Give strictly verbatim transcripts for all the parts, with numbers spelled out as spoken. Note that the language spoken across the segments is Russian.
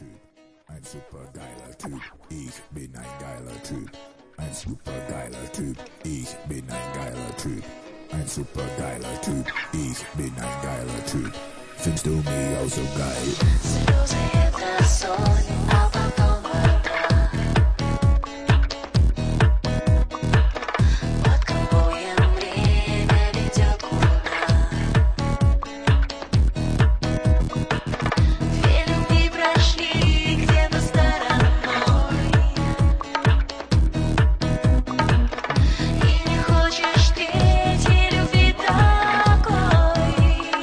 Typ, ein supergeiler Typ, ich bin ein geiler Typ. Ein supergeiler Typ, ich bin ein geiler Typ. Ein supergeiler Typ, ich bin ein geiler Typ. Findest du mich auch so geil? Слезы это соль, а потом вода. Под конвоем время ведет куда. Две любви прошли где-то стороной. И не хочешь третьей любви такой.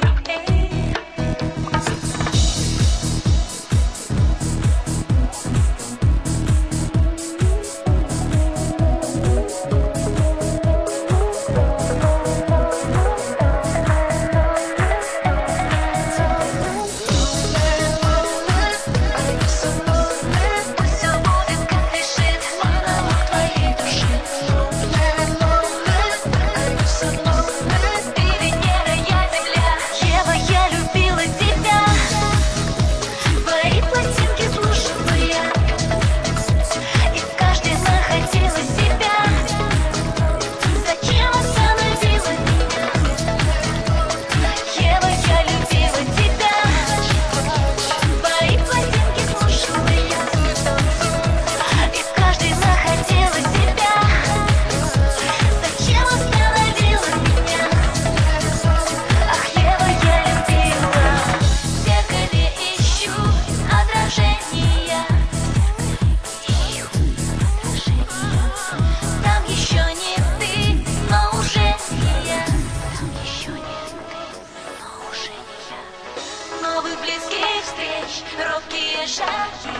Новых близких встреч, робкие шаги.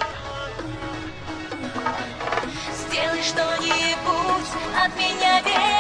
Сделай что-нибудь от меня, верь.